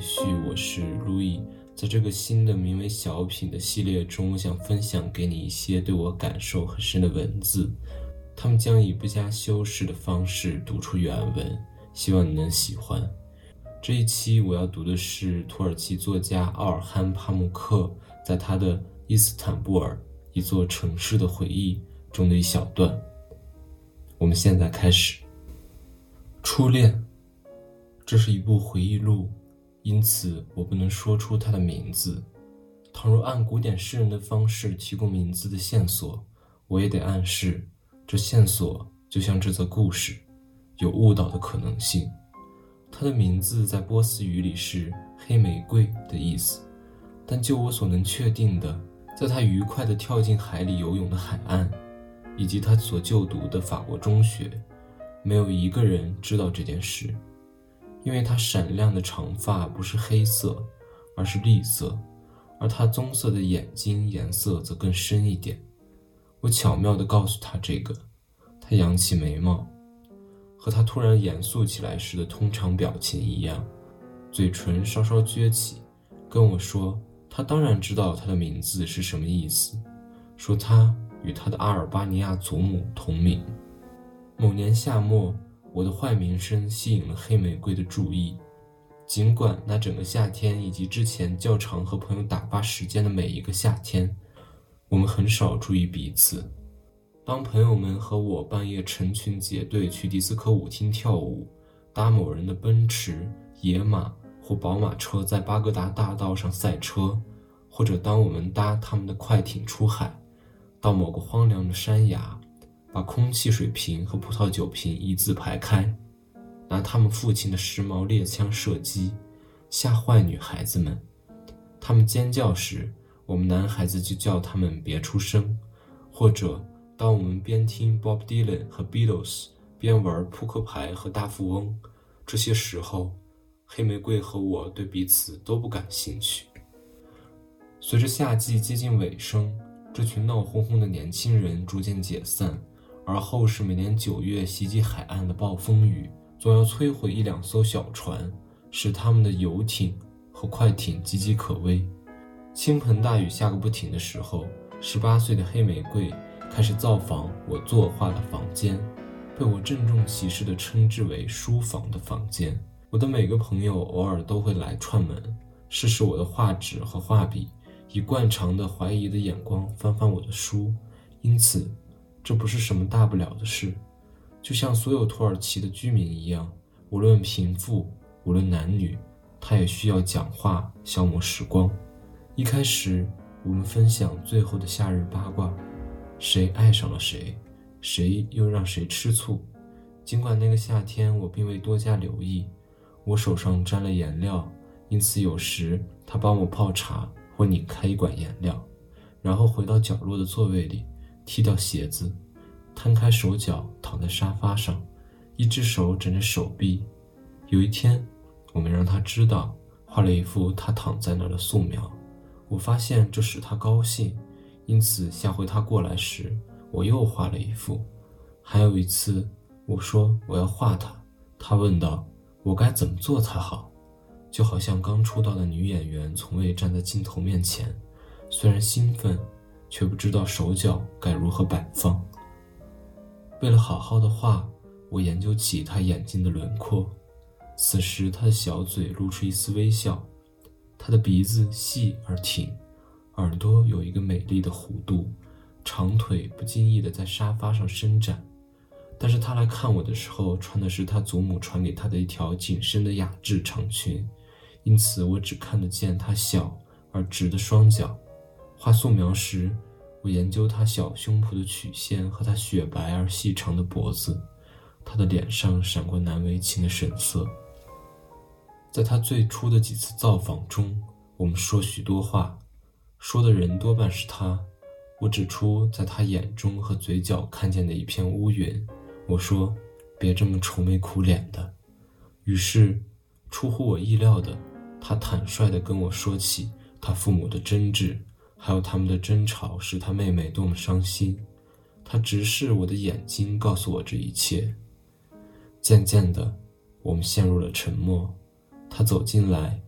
序，我是路易。在这个新的名为小品的系列中，我想分享给你一些对我感受很深的文字，他们将以不加修饰的方式读出原文，希望你能喜欢。这一期我要读的是土耳其作家奥尔罕·帕慕克在他的《伊斯坦布尔：一座城市的回忆》中的一小段。我们现在开始。初恋，这是一部回忆录，因此我不能说出它的名字。倘若按古典诗人的方式提供名字的线索，我也得暗示，这线索就像这则故事，有误导的可能性。它的名字在波斯语里是黑玫瑰的意思，但就我所能确定的，在他愉快地跳进海里游泳的海岸，以及他所就读的法国中学，没有一个人知道这件事。因为他闪亮的长发不是黑色，而是栗色，而他棕色的眼睛颜色则更深一点。我巧妙地告诉他这个，他扬起眉毛，和他突然严肃起来时的通常表情一样，嘴唇稍稍撅起，跟我说他当然知道他的名字是什么意思，说他与他的阿尔巴尼亚祖母同名。某年夏末，我的坏名声吸引了黑玫瑰的注意，尽管那整个夏天以及之前较常和朋友打发时间的每一个夏天，我们很少注意彼此。当朋友们和我半夜成群结队去迪斯科舞厅跳舞，搭某人的奔驰、野马或宝马车在巴格达大道上赛车，或者当我们搭他们的快艇出海，到某个荒凉的山崖，把空气水瓶和葡萄酒瓶一字排开，拿他们父亲的时髦猎枪射击，吓坏女孩子们。他们尖叫时，我们男孩子就叫他们别出声，或者当我们边听 Bob Dylan 和 Beatles 边玩扑克牌和大富翁，这些时候黑玫瑰和我对彼此都不感兴趣。随着夏季接近尾声，这群闹哄哄的年轻人逐渐解散，而后是每年9月袭击海岸的暴风雨，总要摧毁一两艘小船，使他们的游艇和快艇岌岌可危。倾盆大雨下个不停的时候，18岁的黑玫瑰开始造访我作画的房间，被我郑重其事地称之为书房的房间。我的每个朋友偶尔都会来串门，试试我的画纸和画笔，以惯常的怀疑的眼光翻翻我的书，因此这不是什么大不了的事。就像所有土耳其的居民一样，无论贫富，无论男女，他也需要讲话消磨时光。一开始我们分享最后的夏日八卦，谁爱上了谁，谁又让谁吃醋。尽管那个夏天我并未多加留意，我手上沾了颜料，因此有时他帮我泡茶或拧开一管颜料，然后回到角落的座位里，踢掉鞋子，摊开手脚躺在沙发上，一只手枕着手臂。有一天我们让他知道，画了一幅他躺在那儿的素描，我发现这使他高兴，因此下回他过来时，我又画了一幅。还有一次我说我要画他，他问道我该怎么做才好，就好像刚出道的女演员从未站在镜头面前，虽然兴奋，却不知道手脚该如何摆放。为了好好的画，我研究起他眼睛的轮廓，此时他的小嘴露出一丝微笑，他的鼻子细而挺，耳朵有一个美丽的弧度，长腿不经意地在沙发上伸展。但是他来看我的时候穿的是他祖母传给他的一条紧身的雅致长裙，因此我只看得见他小而直的双脚。画素描时，我研究他小胸脯的曲线和他雪白而细长的脖子，他的脸上闪过难为情的神色。在他最初的几次造访中，我们说许多话，说的人多半是他。我指出在他眼中和嘴角看见的一片乌云，我说别这么愁眉苦脸的。于是出乎我意料的，他坦率地跟我说起他父母的争执，还有他们的争吵使他妹妹多么伤心。他直视我的眼睛告诉我这一切。渐渐的我们陷入了沉默，他走进来，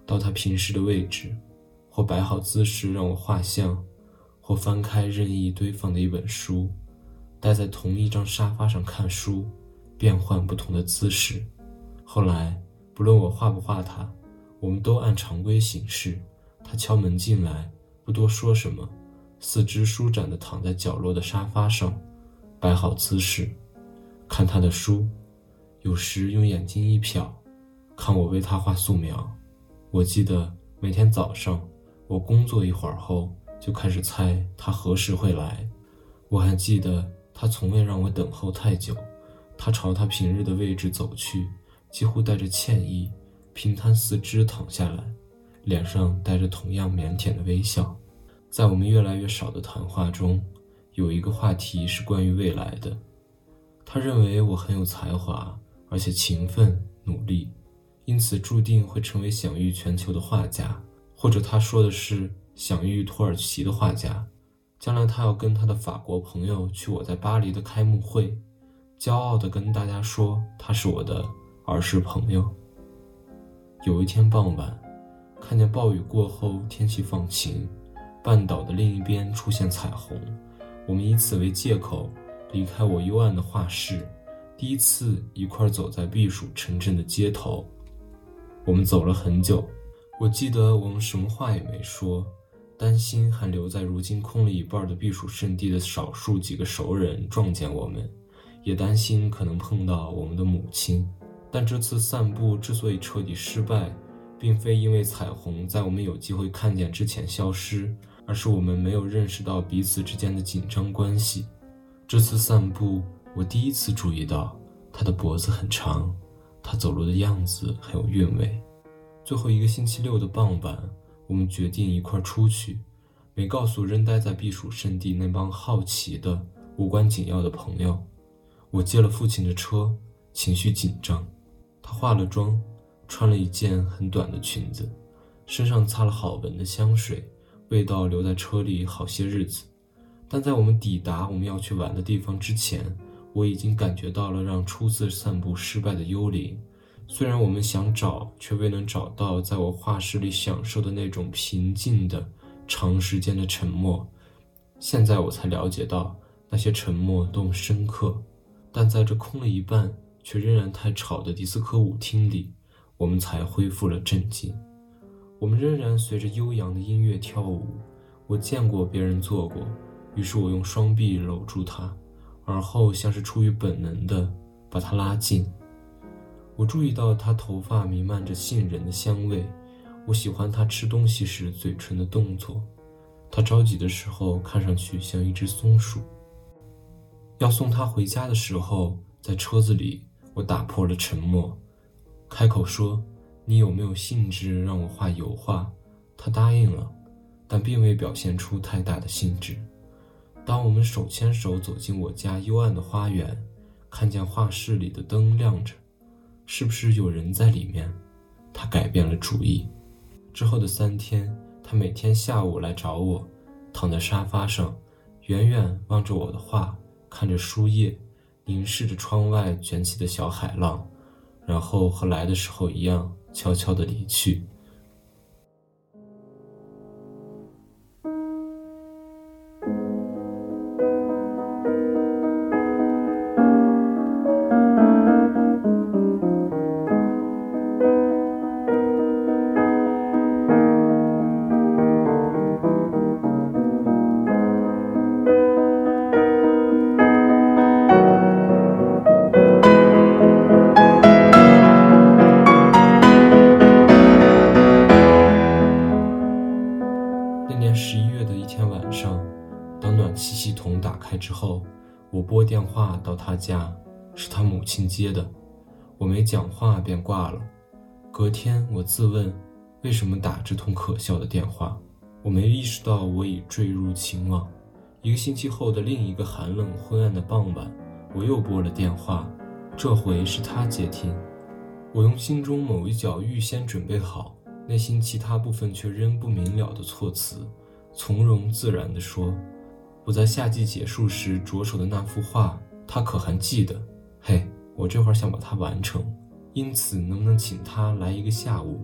到他平时的位置，或摆好姿势让我画像，或翻开任意堆放的一本书，待在同一张沙发上看书，变换不同的姿势。后来不论我画不画他，我们都按常规行事。他敲门进来，不多说什么，四肢舒展地躺在角落的沙发上，摆好姿势，看他的书，有时用眼睛一瞟，看我为他画素描。我记得每天早上我工作一会儿后，就开始猜他何时会来。我还记得他从未让我等候太久，他朝他平日的位置走去，几乎带着歉意，平摊四肢躺下来，脸上带着同样腼腆的微笑。在我们越来越少的谈话中，有一个话题是关于未来的。他认为我很有才华，而且勤奋努力，因此注定会成为享誉全球的画家，或者他说的是享誉土耳其的画家。将来他要跟他的法国朋友去我在巴黎的开幕会，骄傲地跟大家说他是我的儿时朋友。有一天傍晚，看见暴雨过后天气放晴，半岛的另一边出现彩虹，我们以此为借口离开我幽暗的画室，第一次一块走在避暑城镇的街头。我们走了很久，我记得我们什么话也没说，担心还留在如今空了一半的避暑胜地的少数几个熟人撞见我们，也担心可能碰到我们的母亲。但这次散步之所以彻底失败，并非因为彩虹在我们有机会看见之前消失，而是我们没有认识到彼此之间的紧张关系。这次散步，我第一次注意到他的脖子很长，他走路的样子很有韵味。最后一个星期六的傍晚，我们决定一块出去，没告诉仍待在避暑胜地那帮好奇的无关紧要的朋友。我借了父亲的车，情绪紧张。他化了妆，穿了一件很短的裙子，身上擦了好闻的香水，味道留在车里好些日子。但在我们抵达我们要去玩的地方之前，我已经感觉到了让初次散步失败的幽灵。虽然我们想找，却未能找到在我画室里享受的那种平静的长时间的沉默。现在我才了解到，那些沉默多么深刻。但在这空了一半却仍然太吵的迪斯科舞厅里，我们才恢复了镇静。我们仍然随着悠扬的音乐跳舞，我见过别人做过，于是我用双臂搂住他，而后像是出于本能的把他拉近。我注意到他头发弥漫着杏仁的香味，我喜欢他吃东西时嘴唇的动作，他着急的时候看上去像一只松鼠。要送他回家的时候，在车子里我打破了沉默，开口说，你有没有兴致让我画油画？他答应了，但并未表现出太大的兴致。当我们手牵手走进我家幽暗的花园，看见画室里的灯亮着，是不是有人在里面？他改变了主意。之后的3天，他每天下午来找我，躺在沙发上，远远望着我的画，看着书页，凝视着窗外卷起的小海浪，然后和来的时候一样，悄悄地离去。系统打开之后，我拨电话到他家，是他母亲接的。我没讲话便挂了。隔天我自问，为什么打这通可笑的电话？我没意识到我已坠入情网。1个星期后的另一个寒冷昏暗的傍晚，我又拨了电话，这回是他接听。我用心中某一角预先准备好，内心其他部分却仍不明了的措辞，从容自然地说，我在夏季结束时着手的那幅画，他可还记得？嘿，我这会儿想把它完成，因此能不能请他来1个下午，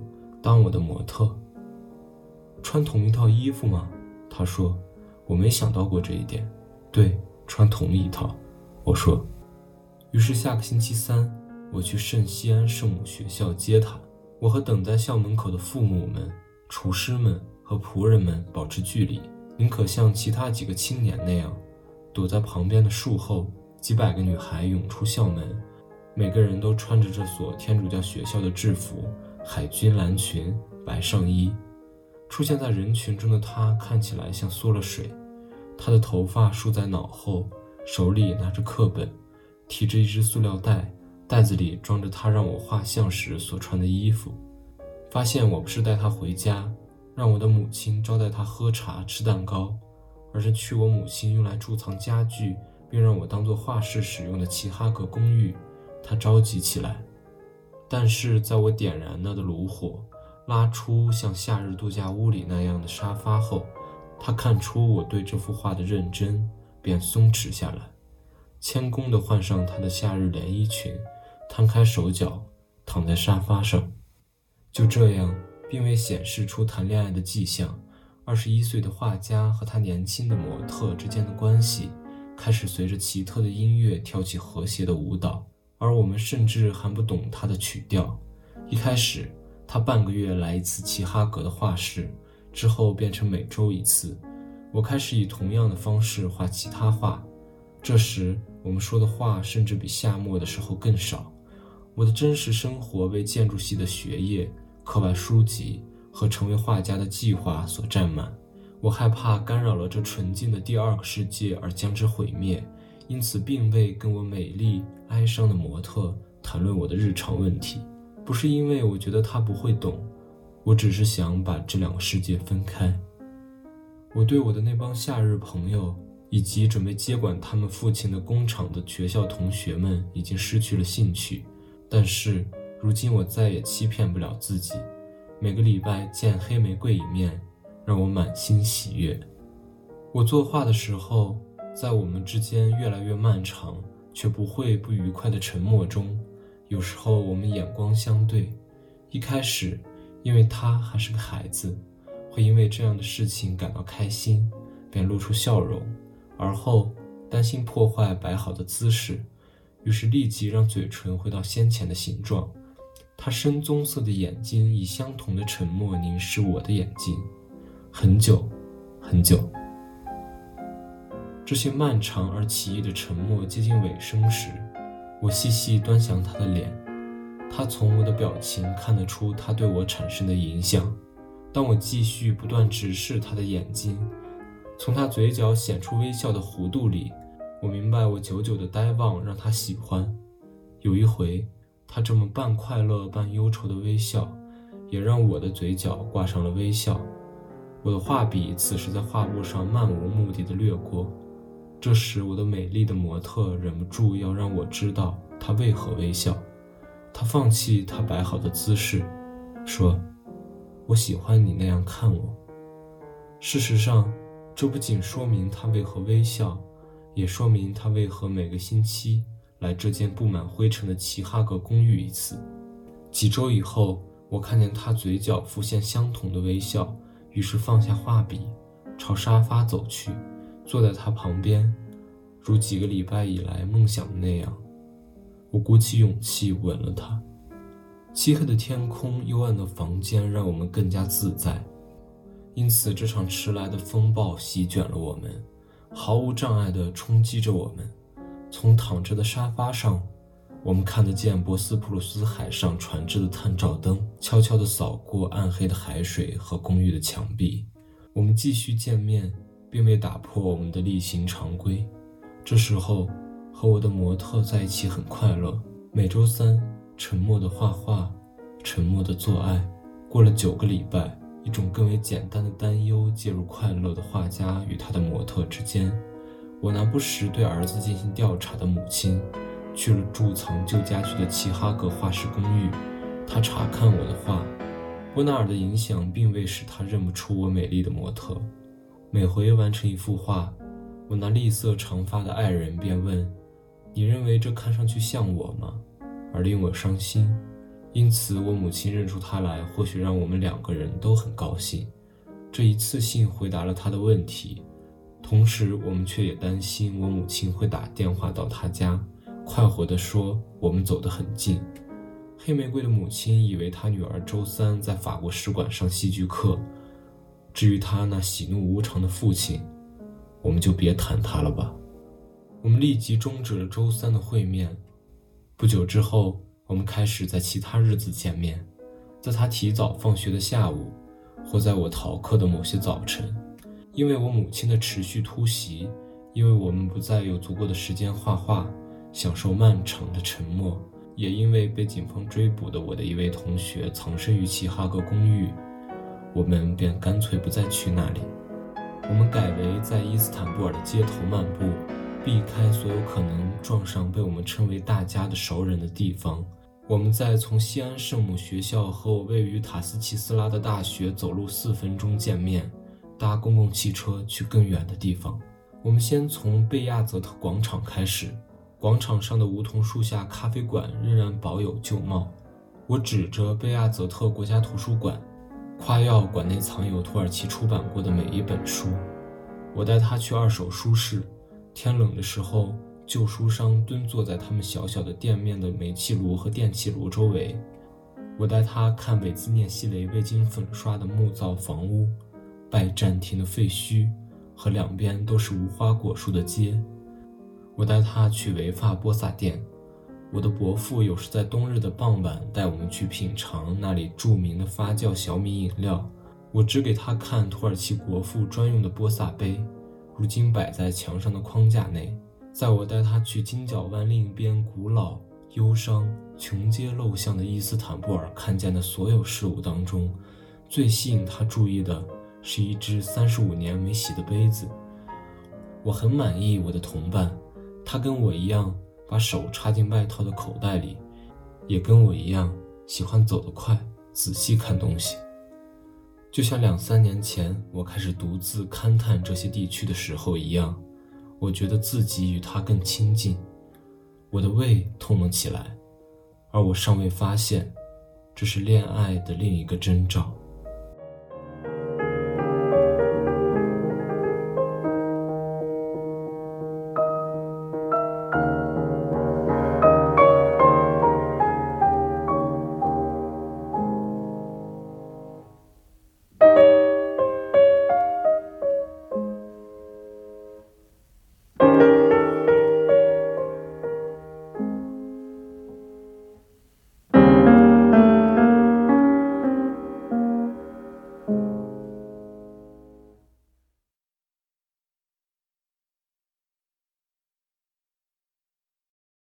当我的模特。穿同一套衣服吗？他说。我没想到过这一点。对，穿同一套，我说。于是下个星期三，我去圣西安圣母学校接他。我和等在校门口的父母们、厨师们和仆人们保持距离，宁可像其他几个青年那样，躲在旁边的树后。几百个女孩涌出校门，每个人都穿着这所天主教学校的制服，海军蓝裙、白上衣。出现在人群中的她看起来像缩了水，她的头发梳在脑后，手里拿着课本，提着一只塑料袋，袋子里装着她让我画像时所穿的衣服。发现我不是带她回家，让我的母亲招待她喝茶吃蛋糕，而是去我母亲用来贮藏家具并让我当作画室使用的齐哈格公寓，她着急起来。但是在我点燃了的炉火，拉出像夏日度假屋里那样的沙发后，他看出我对这幅画的认真，便松弛下来，谦恭地换上他的夏日连衣裙，摊开手脚，躺在沙发上。就这样，并未显示出谈恋爱的迹象，21岁的画家和他年轻的模特之间的关系开始随着奇特的音乐跳起和谐的舞蹈，而我们甚至还不懂他的曲调。一开始他半个月来一次齐哈格的画室，之后变成每周一次。我开始以同样的方式画其他画，这时我们说的话甚至比夏末的时候更少。我的真实生活被建筑系的学业、课外书籍和成为画家的计划所占满。我害怕干扰了这纯净的第二个世界而将之毁灭，因此并未跟我美丽哀伤的模特谈论我的日常问题。不是因为我觉得他不会懂，我只是想把这两个世界分开。我对我的那帮夏日朋友以及准备接管他们父亲的工厂的学校同学们已经失去了兴趣，但是如今我再也欺骗不了自己，每个礼拜见黑玫瑰一面，让我满心喜悦。我作画的时候，在我们之间越来越漫长却不会不愉快的沉默中，有时候我们眼光相对，一开始因为他还是个孩子，会因为这样的事情感到开心，便露出笑容，而后担心破坏摆好的姿势，于是立即让嘴唇回到先前的形状。他深棕色的眼睛以相同的沉默凝视我的眼睛，很久很久。这些漫长而奇异的沉默接近尾声时，我细细端详他的脸，他从我的表情看得出他对我产生的影响。当我继续不断直视他的眼睛，从他嘴角显出微笑的弧度里，我明白我久久的呆望让他喜欢。有一回，他这么半快乐半忧愁的微笑，也让我的嘴角挂上了微笑。我的画笔此时在画布上漫无目的地掠过，这时我的美丽的模特忍不住要让我知道他为何微笑。他放弃他摆好的姿势，说：我喜欢你那样看我。事实上，这不仅说明他为何微笑，也说明他为何每个星期来这间布满灰尘的齐哈格公寓一次。几周以后，我看见他嘴角浮现相同的微笑，于是放下画笔，朝沙发走去，坐在他旁边，如几个礼拜以来梦想的那样。我鼓起勇气吻了他。漆黑的天空，幽暗的房间让我们更加自在，因此这场迟来的风暴席卷了我们，毫无障碍地冲击着我们。从躺着的沙发上，我们看得见博斯普鲁斯海上船只的探照灯悄悄地扫过暗黑的海水和公寓的墙壁。我们继续见面，并未打破我们的例行常规。这时候和我的模特在一起很快乐，每周三沉默的画画，沉默的做爱。过了9个礼拜，一种更为简单的担忧介入快乐的画家与他的模特之间。我那不时对儿子进行调查的母亲去了贮藏旧家具的齐哈格画室公寓，他查看我的画。波纳尔的影响并未使他认不出我美丽的模特。每回完成一幅画，我那栗色长发的爱人便问：你认为这看上去像我吗？而令我伤心， 因此我母亲认出他来，或许让我们2个人都很高兴。这一次性回答了他的问题，同时我们却也担心我母亲会打电话到他家，快活地说我们走得很近。黑玫瑰的母亲以为她女儿周3在法国使馆上戏剧课，至于她那喜怒无常的父亲，我们就别谈他了吧。我们立即终止了周3的会面。不久之后，我们开始在其他日子见面，在他提早放学的下午，或在我逃课的某些早晨。因为我母亲的持续突袭，因为我们不再有足够的时间画画，享受漫长的沉默，也因为被警方追捕的我的一位同学藏身于齐哈格公寓，我们便干脆不再去那里。我们改为在伊斯坦布尔的街头漫步，避开所有可能撞上被我们称为大家的熟人的地方。我们在从西安圣母学校和我位于塔斯齐斯拉的大学走路4分钟见面，搭公共汽车去更远的地方。我们先从贝亚泽特广场开始，广场上的梧桐树下咖啡馆仍然保有旧貌。我指着贝亚泽特国家图书馆，夸耀馆内藏有土耳其出版过的每一本书。我带他去二手书市，天冷的时候，旧书商蹲坐在他们小小的店面的煤气炉和电气炉周围。我带他看韦兹涅西雷未经粉刷的木造房屋，拜占庭的废墟和2边都是无花果树的街。我带他去维法波萨店。我的伯父有时在冬日的傍晚带我们去品尝那里著名的发酵小米饮料。我指给他看土耳其国父专用的波萨杯，如今摆在墙上的框架内。在我带他去金角湾另一边古老、忧伤、穷街陋巷的伊斯坦布尔看见的所有事物当中，最吸引他注意的是一只35年没洗的杯子。我很满意我的同伴，他跟我一样把手插进外套的口袋里，也跟我一样喜欢走得快，仔细看东西。就像2-3年前我开始独自勘探这些地区的时候一样，我觉得自己与他更亲近。我的胃痛了起来，而我尚未发现，这是恋爱的另一个征兆。